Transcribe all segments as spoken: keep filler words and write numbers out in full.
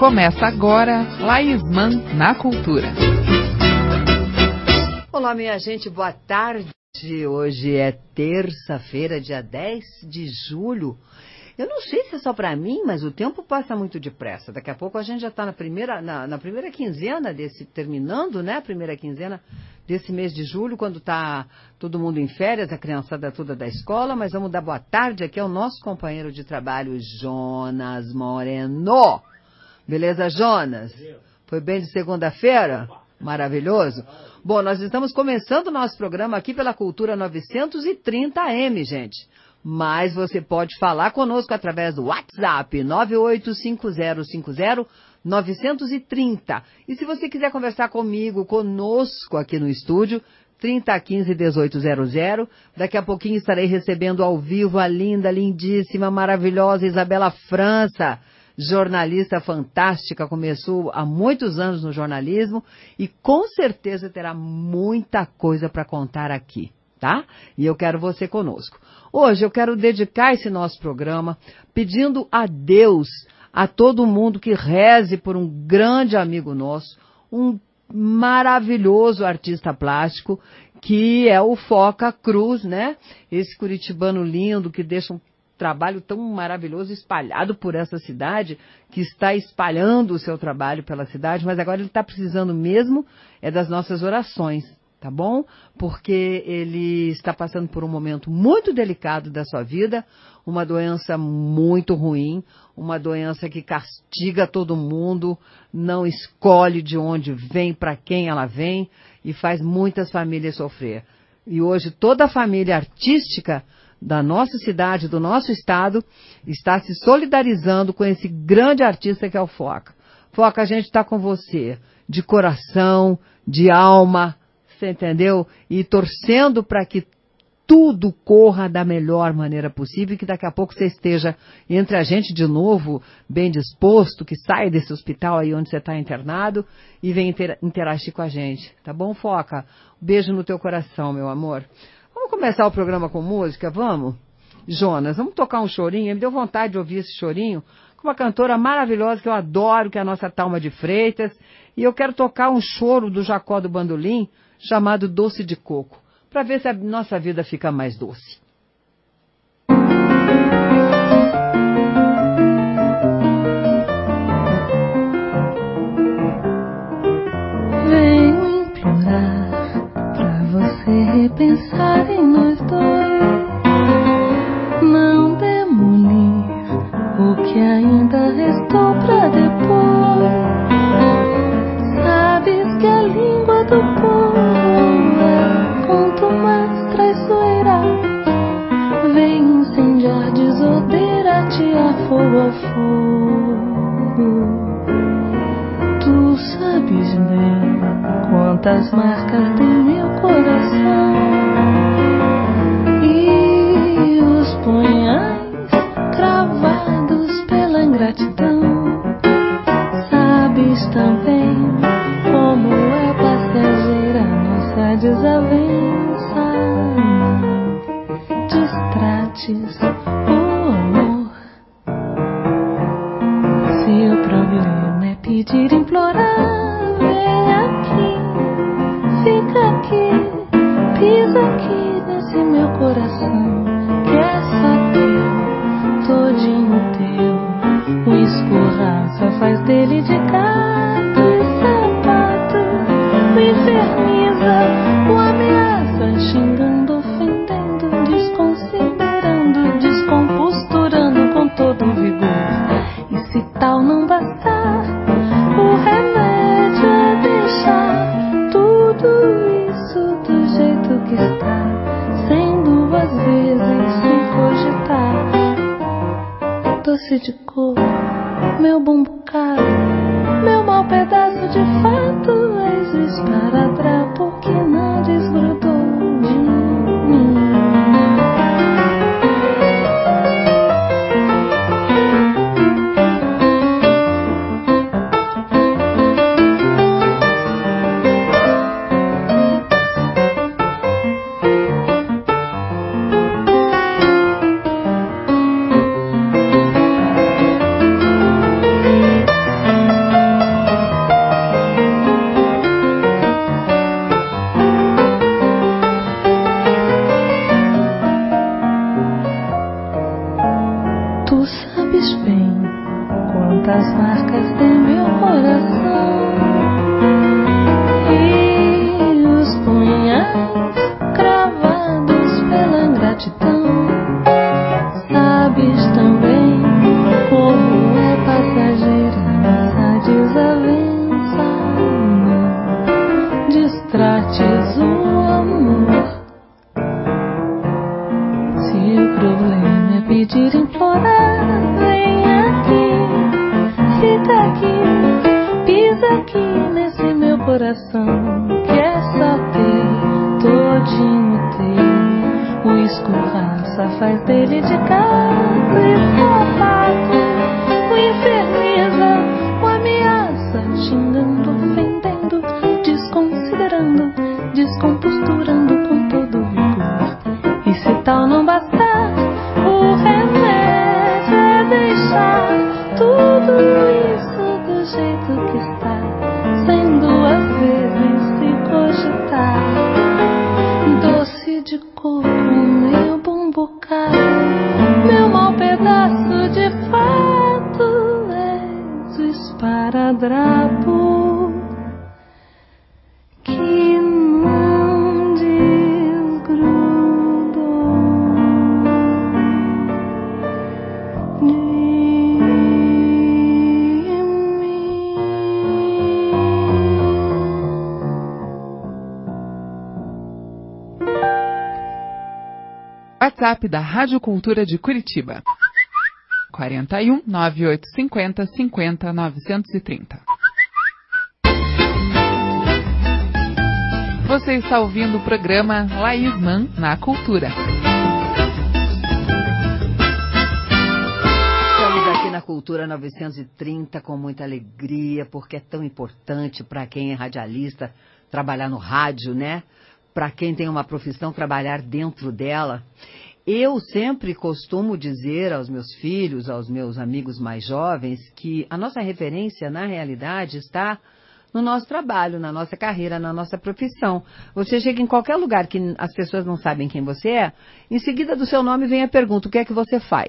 Começa agora, Laísman na Cultura. Olá, minha gente, boa tarde. Hoje é terça-feira, dia dez de julho. Eu não sei se é só para mim, mas o tempo passa muito depressa. Daqui a pouco a gente já está na primeira, na, na primeira quinzena desse, terminando, né? A primeira quinzena desse mês de julho, quando está todo mundo em férias, a criançada toda da escola. Mas vamos dar boa tarde aqui ao nosso companheiro de trabalho, Jonas Moreno. Beleza, Jonas? Foi bem de segunda-feira? Maravilhoso. Bom, nós estamos começando o nosso programa aqui pela Cultura novecentos e trinta A M, gente. Mas você pode falar conosco através do WhatsApp nove oito cinco zero cinco zero nove três zero. E se você quiser conversar comigo, conosco aqui no estúdio, trinta quinze dezoito zero zero. Daqui a pouquinho estarei recebendo ao vivo a linda, lindíssima, maravilhosa Isabela França, jornalista fantástica, começou há muitos anos no jornalismo e com certeza terá muita coisa para contar aqui, tá? E eu quero você conosco. Hoje eu quero dedicar esse nosso programa pedindo a Deus, a todo mundo que reze por um grande amigo nosso, um maravilhoso artista plástico, que é o Foca Cruz, né? Esse curitibano lindo que deixa um trabalho tão maravilhoso espalhado por essa cidade, que está espalhando o seu trabalho pela cidade, mas agora ele está precisando mesmo é das nossas orações, tá bom? Porque ele está passando por um momento muito delicado da sua vida, uma doença muito ruim, uma doença que castiga todo mundo, não escolhe de onde vem, para quem ela vem, e faz muitas famílias sofrer. E hoje toda a família artística da nossa cidade, do nosso estado, está se solidarizando com esse grande artista que é o Foca. Foca, a gente está com você, de coração, de alma, você entendeu? E torcendo para que tudo corra da melhor maneira possível e que daqui a pouco você esteja entre a gente de novo, bem disposto, que saia desse hospital aí onde você está internado e venha inter- interagir com a gente. Tá bom, Foca? Um beijo no teu coração, meu amor. Vamos começar o programa com música, vamos? Jonas, vamos tocar um chorinho? Me deu vontade de ouvir esse chorinho com uma cantora maravilhosa que eu adoro, que é a nossa Thalma de Freitas. E eu quero tocar um choro do Jacó do Bandolim, chamado Doce de Coco, para ver se a nossa vida fica mais doce. Venho implorar pra você repensar em nós dois, não demolir o que ainda restou pra depois. Sabes que a língua do povo é quanto mais traiçoeira. Vem incendiar, desodeira, tirar fogo ao fogo. Tu sabes bem quantas marcas tem meu coração e os punhais cravados pela ingratidão. Sabes também como é passageira nossa desavença. Não distrates o amor. Se o problema é pedir, implorar, vem aqui, fica aqui, pisa aqui nesse meu coração, que é só teu, todinho teu. O escorraça faz dele de gato e sapato, o inferniza, o ameaça, xingando, ofendendo, desconsiderando, descomposturando com todo o vigor. E se tal não bastar, o remédio é deixar tudo isso do jeito que está, sem duas vezes se cogitar. Doce de coco, meu bom bocado, meu mau pedaço de fato, és o esparadrapo que não desgrudou de mim. sabes bem quantas marcas tem meu coração. E os punhais cravados pela ingratidão. Sabes também como é passageira essa desavença. Não distrates o amor. Se o problema é pedir, implorar, vem aqui, fica aqui, pisa aqui nesse meu coração, que é só teu, todinho teu. O escorraça faz dele de gato e sapato, o inferniza, o ameaça, xingando, ofendendo, desconsiderando, descomposturando com todo rigor. E se tal não bastar, o remédio é deixar tudo isso do jeito que está, sem duas vezes se cogitar. Doce de coco, meu bumbucá, meu mau pedaço de fato, és o esparadrapo que não desgrudou de mim. WhatsApp da Rádio Cultura de Curitiba. quarenta e um, nove oito cinco zero, cinquenta, novecentos e trinta. Você está ouvindo o programa Laís Mann na Cultura. Estamos aqui na Cultura novecentos e trinta com muita alegria, porque é tão importante para quem é radialista trabalhar no rádio, né? Para quem tem uma profissão, trabalhar dentro dela. Eu sempre costumo dizer aos meus filhos, aos meus amigos mais jovens, que a nossa referência, na realidade, está no nosso trabalho, na nossa carreira, na nossa profissão. Você chega em qualquer lugar que as pessoas não sabem quem você é, em seguida do seu nome vem a pergunta, o que é que você faz?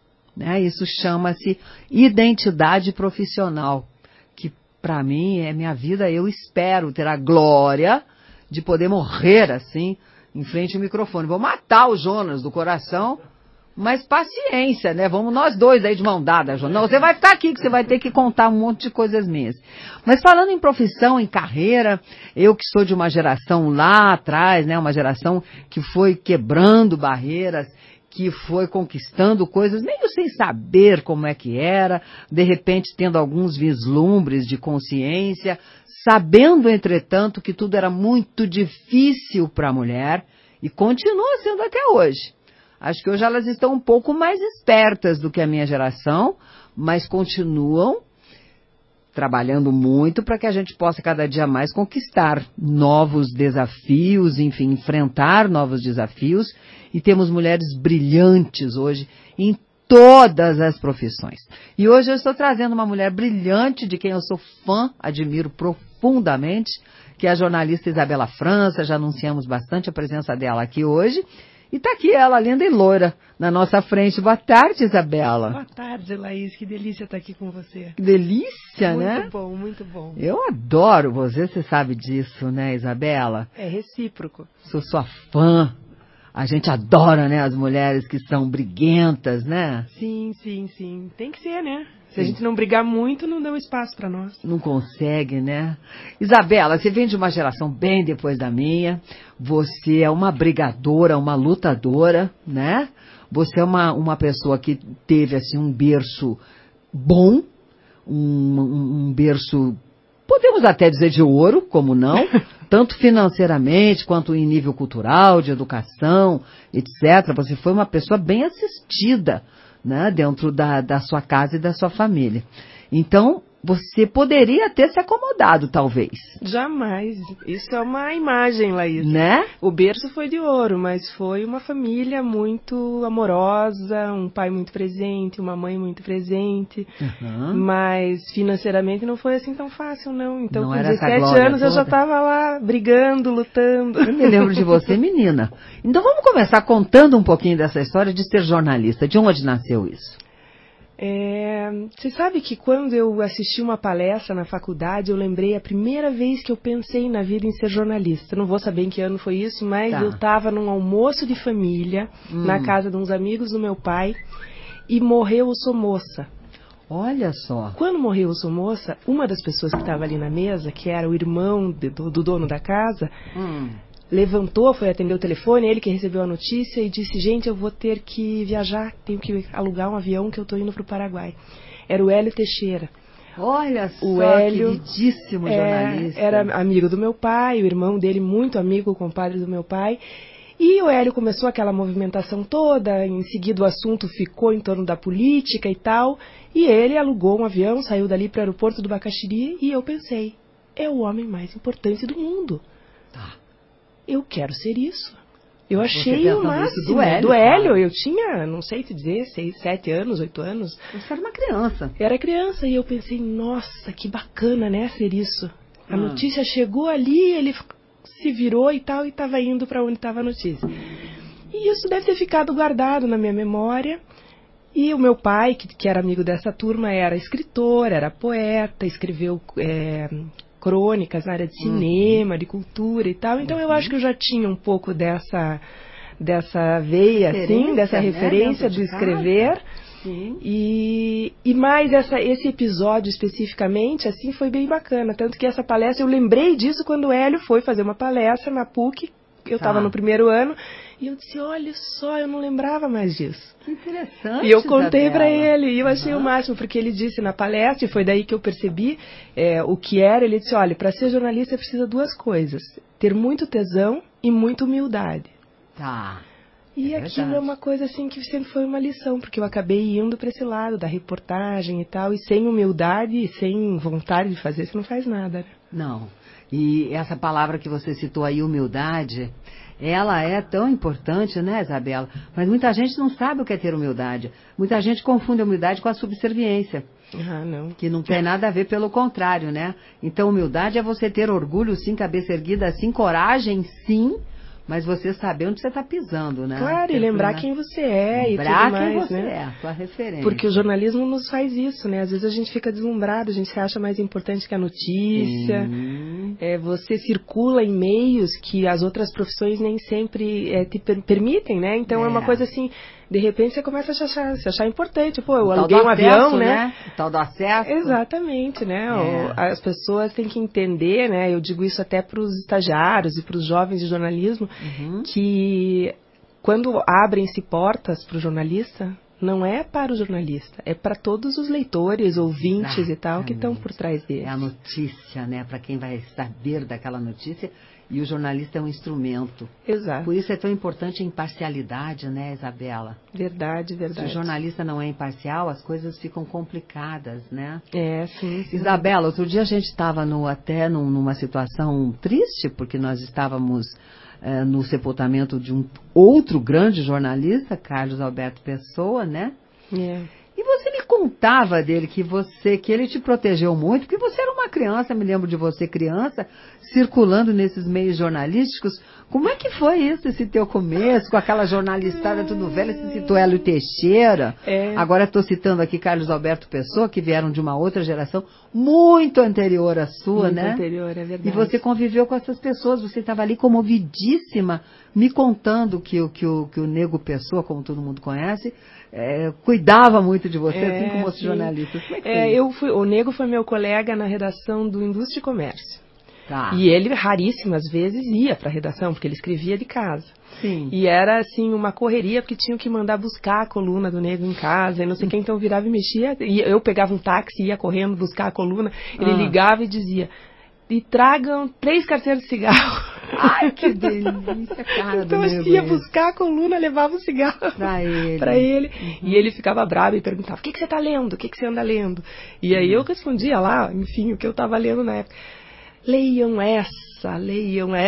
Né? Isso chama-se identidade profissional, que para mim é minha vida. Eu espero ter a glória de poder morrer assim, em frente ao microfone. Vou matar o Jonas do coração, mas paciência, né? Vamos nós dois aí de mão dada, Jonas. Não, você vai ficar aqui, que você vai ter que contar um monte de coisas minhas. Mas falando em profissão, em carreira, eu que sou de uma geração lá atrás, né? Uma geração que foi quebrando barreiras, que foi conquistando coisas, meio sem saber como é que era, de repente tendo alguns vislumbres de consciência, sabendo, entretanto, que tudo era muito difícil para a mulher e continua sendo até hoje. Acho que hoje elas estão um pouco mais espertas do que a minha geração, mas continuam trabalhando muito para que a gente possa cada dia mais conquistar novos desafios, enfim, enfrentar novos desafios. E temos mulheres brilhantes hoje em todas as profissões. E hoje eu estou trazendo uma mulher brilhante, de quem eu sou fã, admiro profundamente, que é a jornalista Isabela França. Já anunciamos bastante a presença dela aqui hoje. E está aqui ela, linda e loira, na nossa frente. Boa tarde, Isabela. Boa tarde, Laís. Que delícia estar aqui com você. Que delícia, muito né? Muito bom, muito bom. Eu adoro você, você sabe disso, né, Isabela? É recíproco. Sou sua fã. A gente adora, né, as mulheres que são briguentas, né? Sim, sim, sim. Tem que ser, né? Se Sim. a gente não brigar muito, não dá um espaço para nós. Não consegue, né? Isabela, você vem de uma geração bem depois da minha. Você é uma brigadora, uma lutadora, né? Você é uma, uma pessoa que teve, assim, um berço bom, um, um, um berço, podemos até dizer de ouro, como não, tanto financeiramente quanto em nível cultural, de educação, etcétera. Você foi uma pessoa bem assistida, né, dentro da, da sua casa e da sua família. Então, você poderia ter se acomodado, talvez. Jamais. Isso é uma imagem, Laís. Né? O berço foi de ouro, mas foi uma família muito amorosa, um pai muito presente, uma mãe muito presente. Uhum. Mas financeiramente não foi assim tão fácil, não. Então, Não com era essa dezessete glória anos, eu já toda? estava lá brigando, lutando. Eu me lembro de você, menina. Então, vamos começar contando um pouquinho dessa história de ser jornalista. De onde nasceu isso? É, você sabe que quando eu assisti uma palestra na faculdade, eu lembrei a primeira vez que eu pensei na vida em ser jornalista. Não vou saber em que ano foi isso, mas Tá. eu estava num almoço de família, Hum. na casa de uns amigos do meu pai, e morreu o Somoza. Olha só. Quando morreu o Somoza, uma das pessoas que estava ali na mesa, que era o irmão de, do, do dono da casa, Hum. levantou, foi atender o telefone, ele que recebeu a notícia e disse, gente, eu vou ter que viajar, tenho que alugar um avião que eu estou indo para o Paraguai. Era o Hélio Teixeira. Olha O só, Hélio queridíssimo é, jornalista. era amigo do meu pai, o irmão dele muito amigo, o compadre do meu pai. E o Hélio começou aquela movimentação toda, em seguida o assunto ficou em torno da política e tal, e ele alugou um avião, saiu dali para o aeroporto do Bacaxiri, e eu pensei, é o homem mais importante do mundo. Tá. Eu quero ser isso. Eu Você achei pensando o isso máximo. do Hélio, do Hélio, cara. eu tinha, não sei te dizer, seis, sete anos, oito anos. Você era uma criança. Eu era criança e eu pensei, nossa, que bacana, né, ser isso. A Hum. notícia chegou ali, ele se virou e tal, e estava indo para onde estava a notícia. E isso deve ter ficado guardado na minha memória. E o meu pai, que, que era amigo dessa turma, era escritor, era poeta, escreveu é, crônicas na área de cinema, de cultura e tal. Então eu acho que eu já tinha um pouco dessa, dessa veia, assim, dessa né, referência dentro do de escrever. casa. Sim. E, e mais essa, esse episódio especificamente, assim, foi bem bacana. Tanto que essa palestra, eu lembrei disso quando o Hélio foi fazer uma palestra na P U C. Eu estava Tá. no primeiro ano. E eu disse, olha só, eu não lembrava mais disso. Que interessante, E eu contei Isabela. para ele, e eu achei Uhum. o máximo, porque ele disse na palestra, e foi daí que eu percebi é, o que era. Ele disse, olha, para ser jornalista precisa duas coisas. Ter muito tesão e muita humildade. Tá. E É aquilo verdade. é uma coisa assim que sempre foi uma lição, porque eu acabei indo para esse lado da reportagem e tal, e sem humildade e sem vontade de fazer, você não faz nada, né? Não. E essa palavra que você citou aí, humildade, ela é tão importante, né, Isabela? Mas muita gente não sabe o que é ter humildade. Muita gente confunde a humildade com a subserviência, Ah, não. que não tem nada a ver, pelo contrário, né? Então, humildade é você ter orgulho, sim, cabeça erguida, sim, coragem, sim, mas você saber onde você está pisando, né? Claro, e Sempre, lembrar né? quem você é Lembrar e tudo quem mais, você né? é, a sua referência. Porque o jornalismo nos faz isso, né? Às vezes a gente fica deslumbrado, a gente se acha mais importante que a notícia. Sim. É, você circula em meios que as outras profissões nem sempre é, te per- permitem, né? Então é. É. uma coisa assim, de repente você começa a se achar, se achar importante. Pô, eu O tal aluguei do um acesso, avião, né? O tal do acesso. Exatamente, né? É. O- as pessoas têm que entender, né? Eu digo isso até para os estagiários e para os jovens de jornalismo, Uhum. que quando abrem-se portas para o jornalista, não é para o jornalista, é para todos os leitores, ouvintes e tal, que estão por trás dele. É a notícia, né? Para quem vai saber daquela notícia. E o jornalista é um instrumento. Exato. Por isso é tão importante a imparcialidade, né, Isabela? Verdade, Se verdade. o jornalista não é imparcial, as coisas ficam complicadas, né? É, sim, sim. Isabela, outro dia a gente estava no, até num, numa situação triste, porque nós estávamos eh, no sepultamento de um outro grande jornalista, Carlos Alberto Pessoa, né? É. E você me contava dele que você, que ele te protegeu muito, porque você era uma criança, me lembro de você criança, circulando nesses meios jornalísticos. Como é que foi isso, esse teu começo, com aquela jornalistada tudo velha? Você citou Hélio Teixeira, É. agora estou citando aqui Carlos Alberto Pessoa, que vieram de uma outra geração muito anterior à sua, Muito né? anterior, é verdade. E você conviveu com essas pessoas, você estava ali comovidíssima, me contando que, o- que, o, que o Nego Pessoa, como todo mundo conhece, é, cuidava muito de você, É, assim como outros sim. jornalistas. Como é que É, foi? eu fui, o Nego foi meu colega na redação do Indústria e Comércio. Tá. E ele raríssimas vezes ia para a redação, porque ele escrevia de casa. Sim. E era assim uma correria, porque tinham que mandar buscar a coluna do Nego em casa, e não sei quem, então virava e mexia. E eu pegava um táxi, ia correndo buscar a coluna, ele Ah. ligava e dizia: e tragam três carteiras de cigarro. Ai, que delícia, cara Então do eu Nego ia esse. buscar a coluna, levava o cigarro Pra ele. pra ele. Uhum. E ele ficava bravo e perguntava: o que, que você tá lendo? O que, que você anda lendo? E aí eu respondia lá, enfim, o que eu tava lendo na época. Leiam essa, leiam essa.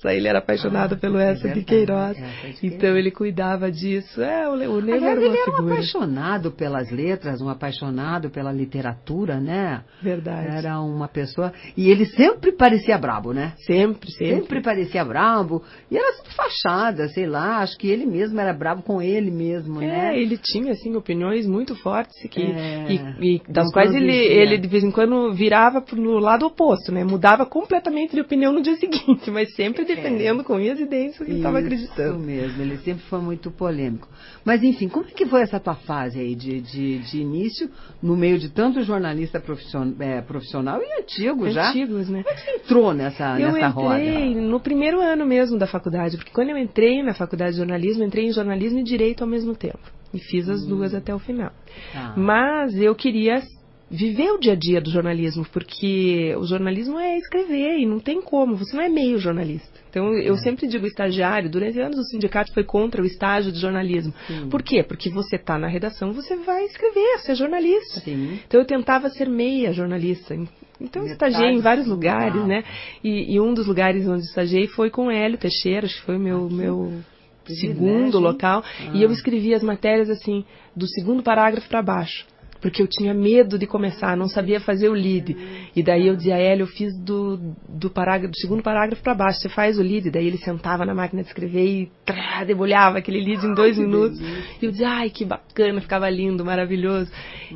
Nossa, ele era apaixonado ah, pelo é Essa de verdade, Queiroz. Essa de Então Queiroz. ele cuidava disso. É, o, o Nego Aliás, era uma ele era um figura. apaixonado pelas letras, um apaixonado pela literatura, né? Verdade. Era uma pessoa... E ele sempre parecia brabo, né? Sempre, sempre. Sempre parecia brabo. E era tudo fachada, sei lá. Acho que ele mesmo era brabo com ele mesmo, É, né? ele tinha, assim, opiniões muito fortes que, É, e, e das não quais ele, produzia. ele, de vez em quando, virava pro lado oposto, né? Mudava completamente de opinião no dia seguinte, mas sempre defendendo com unhas e dentes o que estava acreditando. Isso mesmo, ele sempre foi muito polêmico. Mas, enfim, como é que foi essa tua fase aí de, de, de início, no meio de tanto jornalista profissional, é, profissional e antigo já? Antigos, né? Como é que você entrou nessa, Eu nessa entrei roda? no primeiro ano mesmo da faculdade, porque quando eu entrei na faculdade de jornalismo, eu entrei em jornalismo e direito ao mesmo tempo. E fiz as duas até o final. Tá. Mas eu queria viver o dia a dia do jornalismo, porque o jornalismo é escrever e não tem como, você não é meio jornalista. Então eu É. sempre digo estagiário, durante anos o sindicato foi contra o estágio de jornalismo. Sim. Por quê? Porque você está na redação, você vai escrever, você é jornalista. Sim. Então eu tentava ser meia jornalista. Então eu Metade estagiei em vários sim, lugares, tá. né? E, e um dos lugares onde estagiei foi com Hélio Teixeira, acho que foi o meu, Ah, que meu privilégio, segundo hein? local. Ah. E eu escrevia as matérias assim, do segundo parágrafo para baixo. Porque eu tinha medo de começar, não sabia fazer o lead. E daí eu dizia a Hélio, eu fiz do, do, parágrafo, do segundo parágrafo para baixo, você faz o lead. Daí ele sentava na máquina de escrever e trá, debulhava aquele lead em dois minutos. E eu dizia, ai, que bacana, ficava lindo, maravilhoso.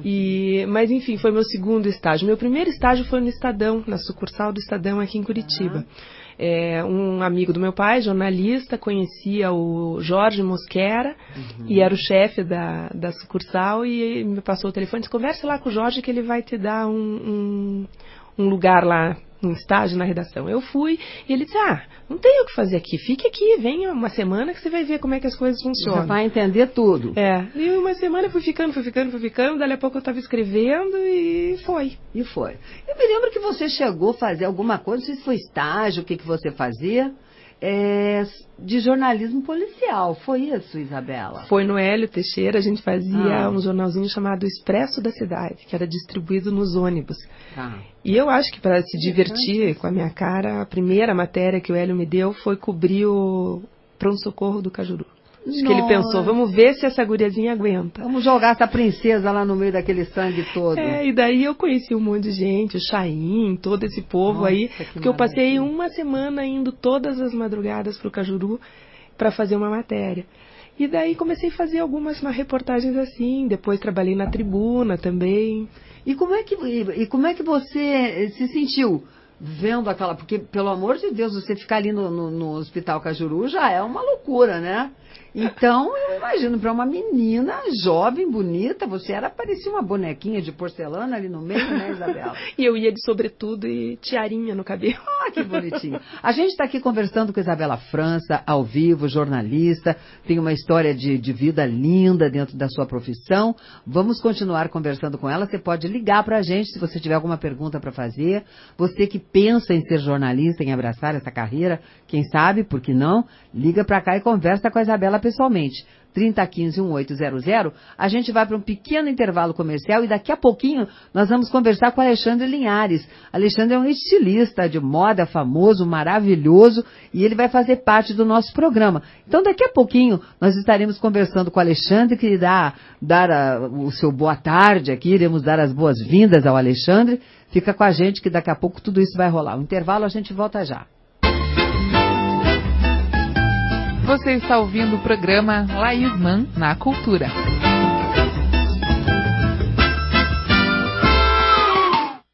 E, mas enfim, foi meu segundo estágio. Meu primeiro estágio foi no Estadão, na sucursal do Estadão aqui em Curitiba. É, um amigo do meu pai, jornalista, conhecia o Jorge Mosquera, uhum. e era o chefe da, da sucursal, e me passou o telefone e disse, conversa lá com o Jorge que ele vai te dar um, um, um lugar lá, um estágio na redação. Eu fui, e ele disse, ah, não tem o que fazer aqui, fique aqui, venha uma semana que você vai ver como é que as coisas funcionam. Você vai entender tudo. É, e uma semana eu fui ficando, fui ficando, fui ficando, dali a pouco eu estava escrevendo e foi. E foi. Eu me lembro que você chegou a fazer alguma coisa, não sei se foi estágio, o que, que você fazia, é, de jornalismo policial. Foi isso, Isabela? Foi no Hélio Teixeira, a gente fazia ah. um jornalzinho chamado Expresso da Cidade, que era distribuído nos ônibus. Ah. E eu acho que para se divertir com a minha cara, a primeira matéria que o Hélio me deu foi cobrir o pronto-socorro do Cajuru. Acho que ele pensou, vamos ver se essa guriazinha aguenta. Vamos jogar essa princesa lá no meio daquele sangue todo. É, e daí eu conheci um monte de gente, o Chaim, todo esse povo. Nossa, aí, porque eu passei uma semana indo todas as madrugadas pro Cajuru para fazer uma matéria. E daí comecei a fazer algumas reportagens assim, depois trabalhei na Tribuna também. E como é que, e como é que você se sentiu vendo aquela... Porque, pelo amor de Deus, você ficar ali no, no, no Hospital Cajuru já é uma loucura, né? Então, eu imagino, para uma menina jovem, bonita, você era, parecia uma bonequinha de porcelana ali no meio, né, Isabela? E eu ia de sobretudo e tiarinha no cabelo. Ah, que bonitinho. A gente está aqui conversando com Isabela França, ao vivo, jornalista, tem uma história de, de vida linda dentro da sua profissão. Vamos continuar conversando com ela. Você pode ligar para a gente se você tiver alguma pergunta para fazer. Você que pensa em ser jornalista, em abraçar essa carreira, quem sabe, por que não? Liga para cá e conversa com a Isabela pessoalmente. trinta, quinze, dezoito zero zero. A gente vai para um pequeno intervalo comercial e daqui a pouquinho nós vamos conversar com Alexandre Linhares. Alexandre é um estilista de moda famoso, maravilhoso, e ele vai fazer parte do nosso programa. Então daqui a pouquinho nós estaremos conversando com o Alexandre, que dá dar a, o seu boa tarde aqui, iremos dar as boas-vindas ao Alexandre. Fica com a gente que daqui a pouco tudo isso vai rolar. O intervalo a gente volta já. Você está ouvindo o programa Laís Man na Cultura.